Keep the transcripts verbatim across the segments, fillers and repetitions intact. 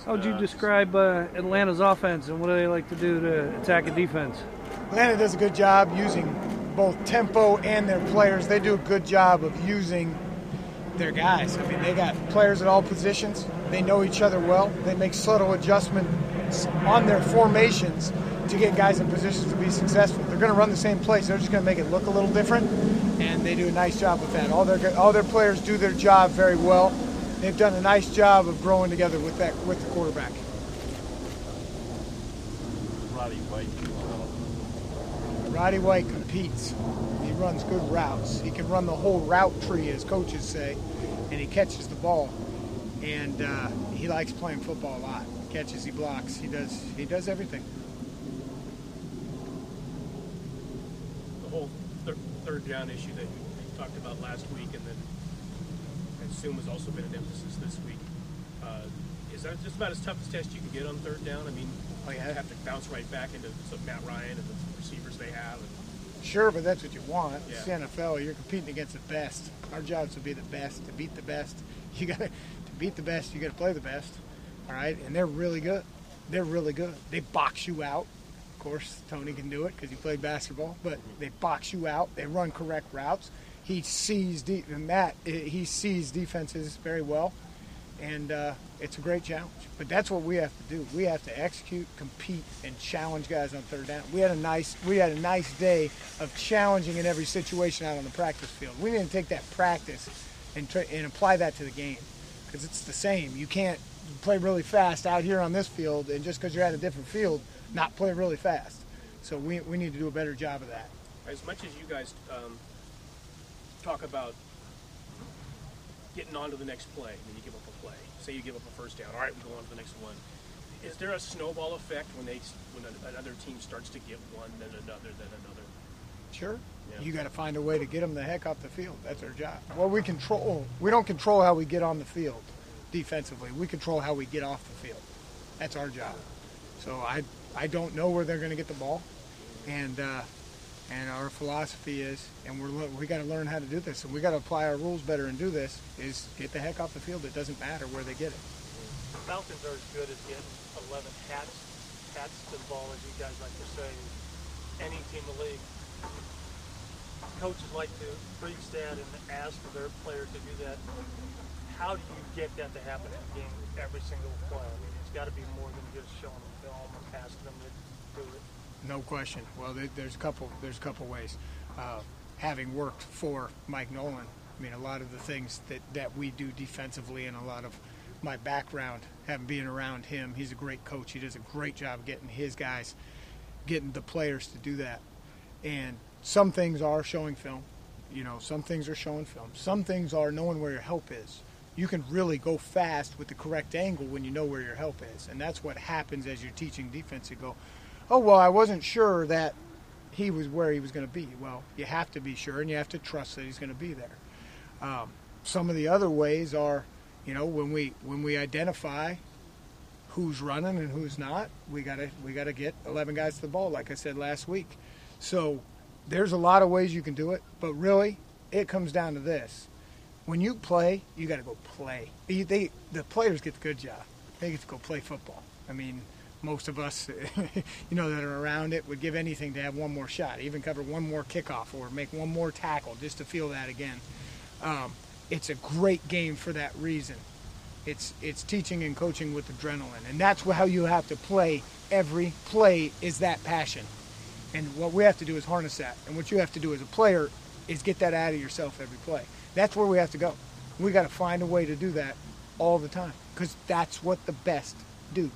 How would you Uh, describe uh, Atlanta's offense, and what do they like to do to attack a defense? Atlanta does a good job using both tempo and their players. They do a good job of using their guys. I mean, they got players at all positions. They know each other well. They make subtle adjustments on their formations to get guys in positions to be successful. They're going to run the same plays. They're just going to make it look a little different, and they do a nice job with that. All their all their players do their job very well. They've done a nice job of growing together with that with the quarterback. Roddy White. Roddy White competes. He runs good routes. He can run the whole route tree, as coaches say, and he catches the ball. And uh, he likes playing football a lot. He catches, he blocks, he does he does everything. The whole thir- third down issue that you talked about last week, and then I assume has also been an emphasis this week. Uh, is that just about as tough a test you can get on third down? I mean, Oh, yeah. you have to bounce right back into some Matt Ryan and the receivers they have. And, Sure, but that's what you want. Yeah. It's the N F L. You're competing against the best. Our job is to be the best, to beat the best. You got to beat the best. You got to play the best. All right, and they're really good. They're really good. They box you out. Of course, Tony can do it because he played basketball. But they box you out. They run correct routes. He sees de- and Matt. He sees defenses very well, and uh, it's a great challenge. But that's what we have to do. We have to execute, compete, and challenge guys on third down. We had a nice we had a nice day of challenging in every situation out on the practice field. We need to take that practice and try, and apply that to the game because it's the same. You can't play really fast out here on this field and just because you're at a different field, not play really fast. So we we need to do a better job of that. as much as you guys um, talk about getting on to the next play, when you give up a play, say you give up a first down, all right, we go on to the next one. Is there a snowball effect when they when another team starts to get one, then another, then another? Sure. Yeah. You got to find a way to get them the heck off the field. That's our job. Well, we control. We don't control how we get on the field defensively. We control how we get off the field. That's our job. So I I don't know where they're going to get the ball, and uh, and our philosophy is, and we're we got to learn how to do this, and we got to apply our rules better and do this. Is get the heck off the field. It doesn't matter where they get it. The Falcons are as good as getting eleven hats hats to the ball, as you guys like to say. Any team in the league. Coaches like to preach that and ask for their players to do that. How do you get that to happen in a game every single play? I mean, it's got to be more than just showing them film and asking them to do it. No question. Well, there, there's a couple. There's a couple ways. Uh, having worked for Mike Nolan, I mean, a lot of the things that, that we do defensively, and a lot of my background, having been around him, he's a great coach. He does a great job getting his guys, getting the players to do that. And some things are showing film. You know, some things are showing film. Some things are knowing where your help is. You can really go fast with the correct angle when you know where your help is. And that's what happens as you're teaching defense. You go, oh, well, I wasn't sure that he was where he was going to be. Well, you have to be sure, and you have to trust that he's going to be there. Um, some of the other ways are, you know, when we when we identify who's running and who's not, we gotta we gotta get eleven guys to the ball, like I said last week. So there's a lot of ways you can do it, but really, it comes down to this. When you play, you got to go play. They, they, the players get the good job. They get to go play football. I mean, most of us, you know, that are around it would give anything to have one more shot, even cover one more kickoff or make one more tackle just to feel that again. Um, it's a great game for that reason. It's it's teaching and coaching with adrenaline, and that's how you have to play. Every play is that passion. And what we have to do is harness that. And what you have to do as a player is get that out of yourself every play. That's where we have to go. We got to find a way to do that all the time because that's what the best do.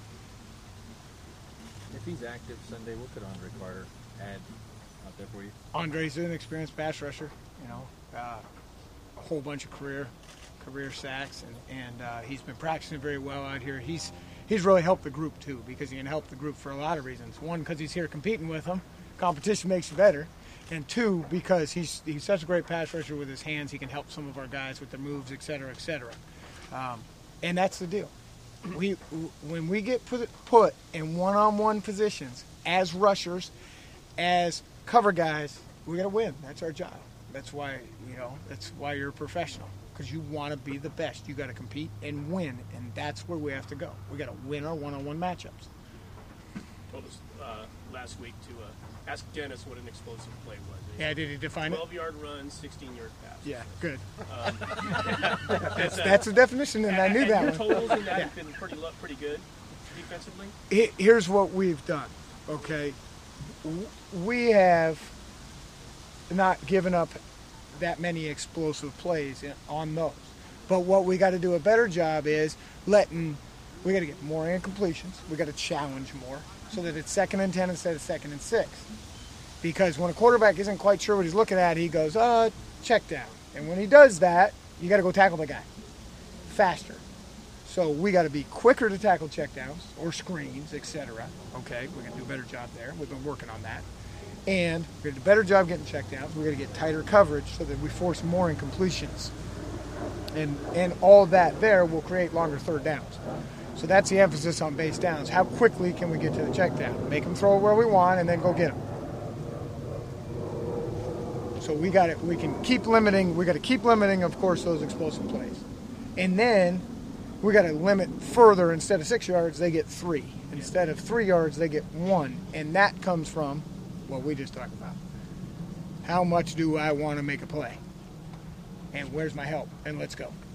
If he's active Sunday, what could Andre Carter add out there for you? Andre's an experienced pass rusher, you know, uh, a whole bunch of career career sacks, and, and uh, he's been practicing very well out here. He's He's really helped the group, too, because he can help the group for a lot of reasons. One, because he's here competing with them. Competition makes you better. And two, because he's he's such a great pass rusher with his hands. He can help some of our guys with their moves, et cetera, et cetera. Um, and that's the deal. We When we get put, put in one-on-one positions as rushers, as cover guys, we got to win. That's our job. That's why, you know, that's why you're a professional. because you want to be the best. You got to compete and win, and that's where we have to go. We got to win our one-on-one matchups. Told us uh, last week to uh, ask Dennis what an explosive play was. Yeah, did he define it? twelve-yard run, sixteen-yard pass. Yeah, good. Um, That's, that's the definition, and I knew and that your one. totals in that Yeah. have been pretty lo- pretty good defensively. He- Here's what we've done, okay? W- We have not given up that many explosive plays in, on those. But what we got to do a better job is letting, we got to get more incompletions. We got to challenge more so that it's second and ten instead of second and six. Because when a quarterback isn't quite sure what he's looking at, he goes, uh, check down. And when he does that, you got to go tackle the guy faster. So we got to be quicker to tackle checkdowns or screens, et cetera. Okay, we're going to do a better job there. We've been working on that. And we're going to do a better job getting checkdowns. We're going to get tighter coverage so that we force more incompletions. And, and all that there will create longer third downs. So that's the emphasis on base downs. How quickly can we get to the checkdown? Make them throw it where we want and then go get them. So we got it. We can keep limiting. We got to keep limiting, of course, those explosive plays, and then we got to limit further. Instead of six yards, they get three. Instead of three yards, they get one, and that comes from what we just talked about. How much do I want to make a play? And where's my help? And let's go.